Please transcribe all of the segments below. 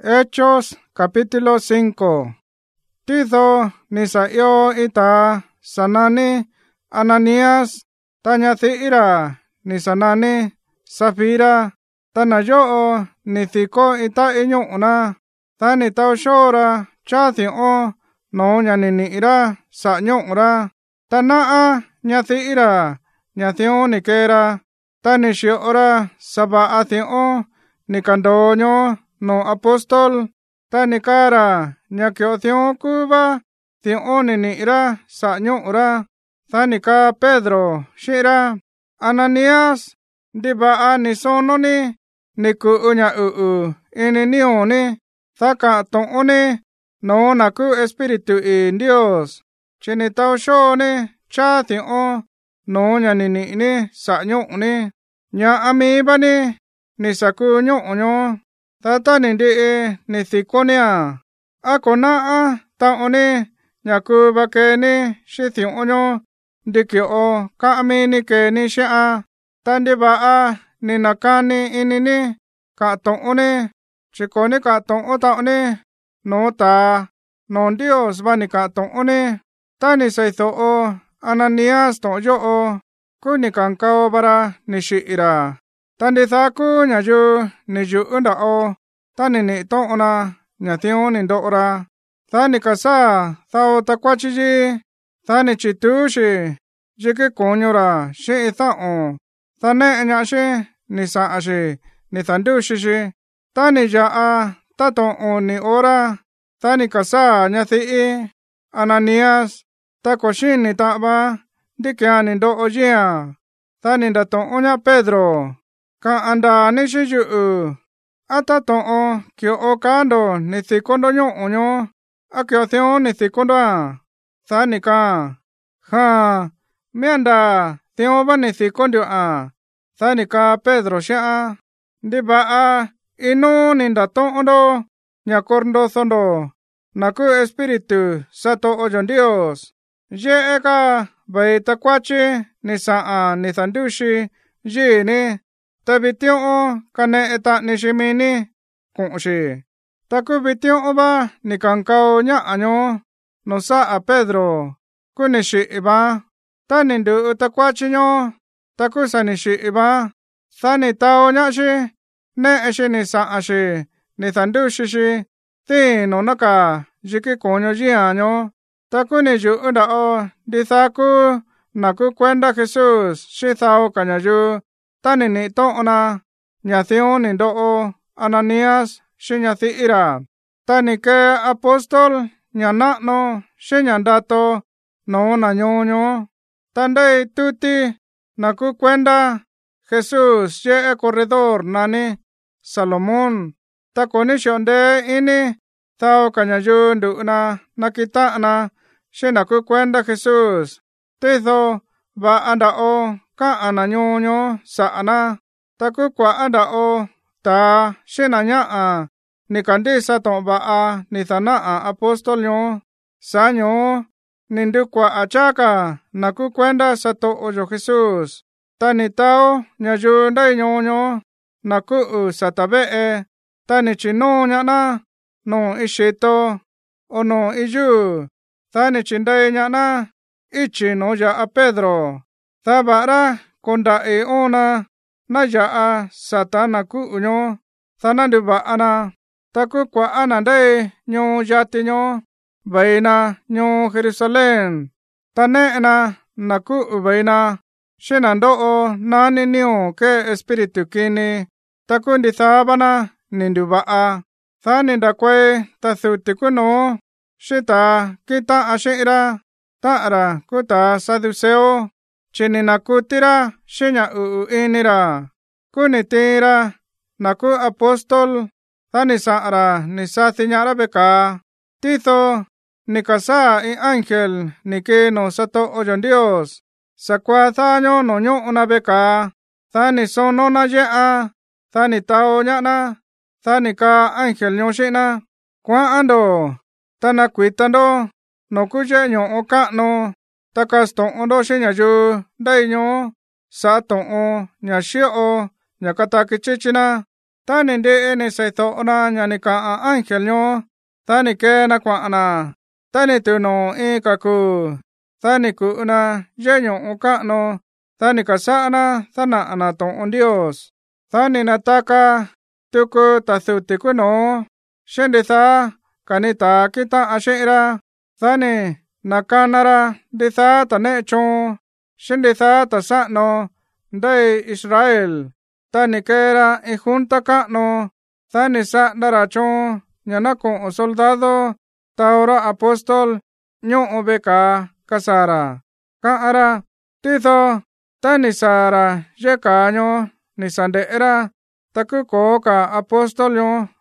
Hechos capítulo 5. Tizo ni sa'yo ita sanani Ananías tañathi'ira ni sanani Safira tanayo'o ni thiko ita iñu'una tani tao xora chathi'o no ñanini'ira sa'ñu'ura tana'a ñathi'ira ñathi'o ni kera tani xi'ora sava'a thi'o ni kandoño no apóstol tani kara ñakio thi'o kuva thi'o ni ni'ira sa'ñu'ura tani ka Pedro xi'ra Ananías ndiva'a ni sononi ni ku'u ña'u'u ini ni'oni thaka to'oni no naku espíritu i Dios chini tao xoni cha thi'o no ñanini'ni sa'ñu'ni ña'amivani ni saku ñu'uño tani ndi'i ni thikonia akona'a ta'oni ñaku vakeni xi thi'oño ndikio'o ka'amini keni xi'a tandiva'a ni nakani inini ka'to'oni chikoni ka'to'o ta'oni no ta no Dios va ni ka'to'oni tani saitho'o Ananías to'yo'o kuni kankao vara ni xi'ira tandithaku ñayu ni yu'u nda'o tani ni'to'ona ñathi'o ni ndo'ora thani kasa thao takuachiyi thani chituxi yiki koñora xi'i tha'o thane'e ña'xi ni sa'axi ni thanduxixi tani ya'a tato'o ni ora thani kasa ñathi'i Ananías takoxini ta'va ndikia ni ndo'o yi'a thani ndato'o ña Pedro ka'an ndani xi yu'u a tato'o kio'o kando ni thikondo ñu'uño a kio thi'o ni thikondoa thani ka'an mianda thi'o va ni thikondiu'a thani ka Pedro xi'a ndiva'a inu ni ndato'ondo ña korndothondo naku espíritu sato'o yo Dios ye'eka vai takuachi ni sa'a ni thanduxi yini ta viti'o kane'e ta'ni ximini ku'xi taku viti'o va ni kankao ña'año no sa'a Pedro kuni xi'i va tani ndu'u takuachiño taku sa ni xi'i va thani tao ña'xi ne'exi ni sa'axi ni thanduxixi thi no naka yiki koño yi'año taku ni yu'u nda'o ndithaku naku kuenda Jesús xi thao ka ñayu tani ni'to'ona ñathi'o ni ndo'o Ananías xi ñathi'ira tani kee apóstol ña na'nu xi ña ndato no nañoño tandei tuti naku kuenda Jesús ye'e corredor nani Salomón takoni xi'ondee ini thao ka ñayu ndu'una nakita'na xi naku kuenda Jesús titho va'a nda'o ka'an nañoño sa'ana taku kua'a nda'o taa xi naña'a ni kandisa to'on va'a ni thana'a apóstolño saño ni ndukua'a chaka naku kuenda sato'o yo Jesús tani tao ñayu ndai ñoño naku'u sata ve'e tani chinu ña'na no ixito o no iyuu thani chindai ña'na ichi no ya'a Pedro thava'ra konda'i ona na ya'a sata naku'uño thana nduva'ana taku kua'a na ndei ñuu yatiño vaina ñuu Jerusalén tane'ena naku'u vaina xi na ndo'o nani niu kee espíritu kini taku ndithavana ni nduva'a thani ndakuai ta thuti kunuu xi ta kita'a xi'ira ta'ra ku ta saduceo chini nakutira xi ña'u'u inira kuni tiira naku apóstol thani sa'ra ni sathi ña'ra vekaa titho ni kasa in ángel ni ki no sato'o yo Dios sakua thaño no ñu'una vekaa thani sonona ye'a thani tao ña'na thani ka ángel ño xi'na kua'ando ta nakuitando no kuye'e ño'o ka'nu ta kasto'ondo xi ñayu ndaiño sa'a to'on ña xi'o ña kataki chichina ta nên để nên xây thọ na nhà nên cả anh khel nhau ta nên kê na qua na ta nên từ nó cả cu ta nên cu na dễ nhau cả nó ta nên cả sa na ta na tông Dios ta nên ta cả tiêu cu ta sự tiêu cu nó xem để ta cả nên ta kita asera ta nên nakanara để ta ta nên chong xem để ta ta sa nó đây Israel ta nên kera junta cả nó ta nên sa đara chong nhà nó con soldado ta ora apostol nhung obeka kasara ka ara tito ta nên sara je ka nyo ni sande era ta ku ko ka apostol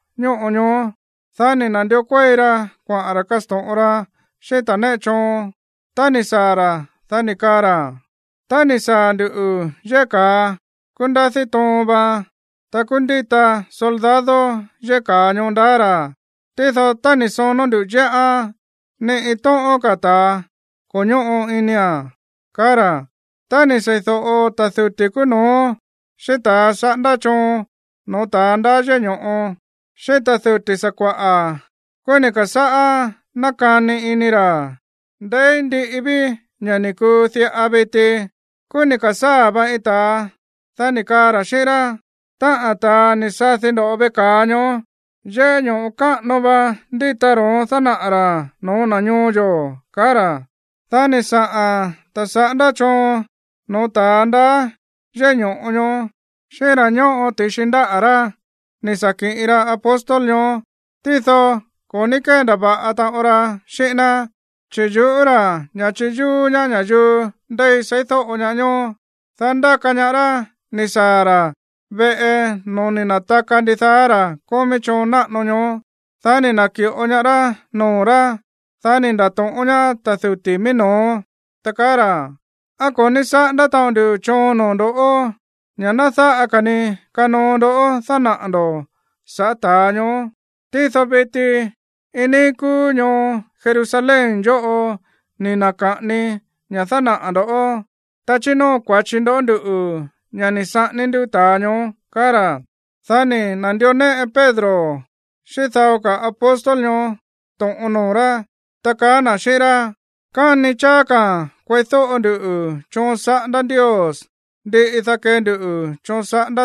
nhung ta nên nandio quaira qua ara kaston ora she ta ne chong ta nên sara ta nên kara ta nên sa du je ka kunda si tomba ta kundita soldado je ka nyondara tito ta nên sono du je a ne ito o kata konyo o inia kara ta nên sai tho o ta su te ku no she ta sa nda chong no ta nda je nyo o she ta su te sa kwa a ko ne ka sa a na ka ne inira dai ndi ibi nya ne ku si abete ko ne ka sa ba ita ta ne ka ra shera ta ata ne sa se no be ka nyo je nyo ka no ba ndi ta ro sa na ra no na nyo jo kara ta ne sa a ta sa nda chong no ta nda je nyo shera nyo o te shinda ara ne sa ke ira apostol nyo tito ko ni ke da ba ata ora shena cheju ora nya cheju nya ju dai sai tho o nya nyo sanda kanyara ni sara be no ni na ta kan di sara ko me chona no nyo sa ni na ki o nya ra no ra sa ni da tong o nya ta su ti mi no takara a ko ni sa da tong du chon no do o nya na sa a ka ni ka no do o sa na do sa ta nyo ti so be ti ini ku nyo Jerusalem jo o ni na ka ni nya sa na do o ta chi no kwa chin do du nya ni sa ni du ta nyo kara sa ni nan dio ne Pedro shi sao ka apostol nyo tong onora ta ka na shera ka ni cha ka kwai so du chon sa dan Dios de isa ke du chon sa da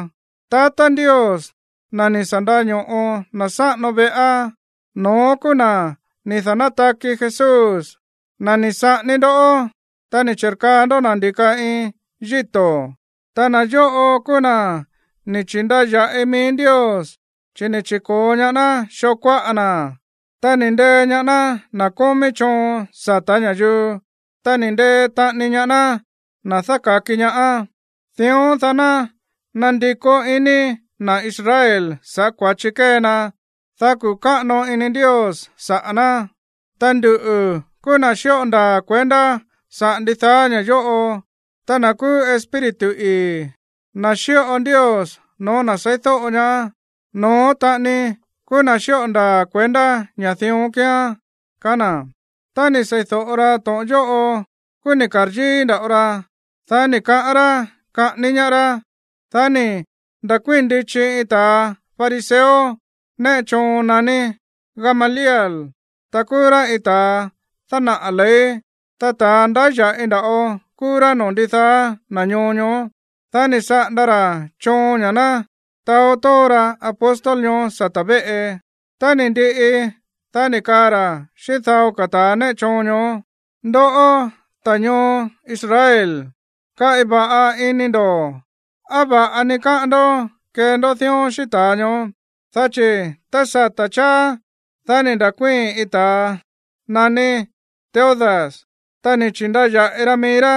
ta tan Dios na ni sanda nyo o na sa no be a no kuna ni sanata ki Jesus na ni sa ni do ta ni cercando na di ka jito ta na yo o kuna ni chinda ya min Dios chini chiko nya na shokwa ana ta ni de nya na come chon sa ta nya ju ta ni de ta ni nya na saka ki nya a thion sana nandiko ini na Israel sa kwa chikena sa ku ka no ini Dios sa ana tandu kuna shionda kwenda sa nditha nya yo o tana ku espiritu na shio on Dios no na saito onya no ta ni kuna shionda kwenda nya thion kya kana tani saito ora to yo o kuni karji da ora tani ka ara ka ninyara tani da kwindi chi ita fariseo ne chon nani Gamaliel takura ita tana ale tata nda ja inda o kura non di tha na nyonyo tani sa ndara chon nyana tao tora apostol nyo satabe tani ndi tani kara shi thao kata ne chonyo ndo o tanyo Israel ka iba a inindo aba anika ndo ke ndo thion shi tanyo thache tasa tacha tani da kwin ita nani Teudas tani chinda ya eramira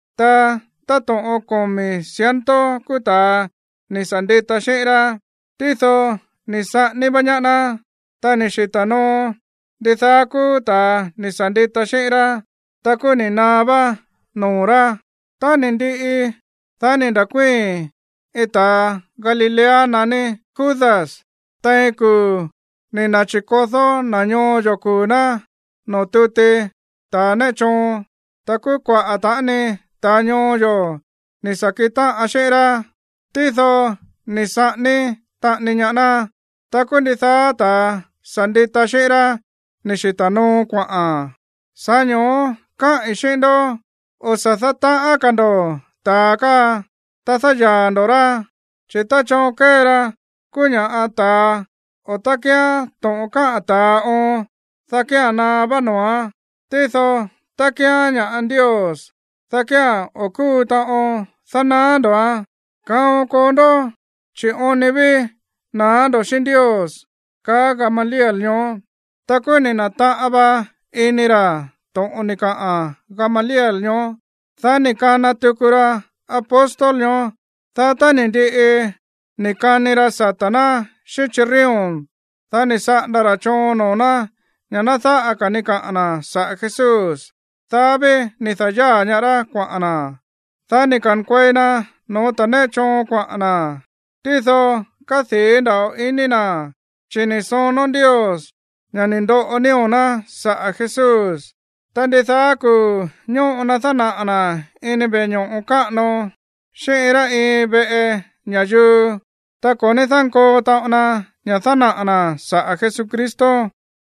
ta ton o komi siento kuta ni sandita shira tizo ni sa ni bañana tani shitano ditha kuta ni sandita shira taku ni naba nora tani ndi tani da kwin ita Galilea nani Judas taiku ni na chikozo na nyo yokuna no tute ta ne chon taku kwa atane ta nyo yo ni sakita ashera tizo ni sa ni ta ni nhã na ta quân đi tha ta san đi ta sẽ ra ni sĩ ta nô quả sa nhó ka ishen đô o sa tha ta a can đô ta ka ta tha ya đô ra chỉ ta cho kê ra cu nhà a ta o ta kia tổng ka ta o ta kia na ba noa tê tho ta kia nhà an Dios ta kia o cu ta o sa na đô cao con đô chỉ o nê bi na đô xin Dios ka Gamaliel nhó ta cu nè na ta aba inira tổng o nè ka Gamaliel nhó ta nè ka na tukura apostol nhó ta nè đi nè ka nè ra satana shichirion ta nè sa đara cho nó na nhà na ta aka nè ka na sa Jesus ta be nè ta ya nhà ra qua na ta nè kan quay na nó ta nè cho qua na tí tho ka thế đạo ini na chỉ nè son non Dios nhà nè độ oneo na sa Jesus ta nè ta ku nhô na ta na ini be nhô ka no she ra be nhà ju ta có nè thang cô tạo na nhà ta na sa Jesucristo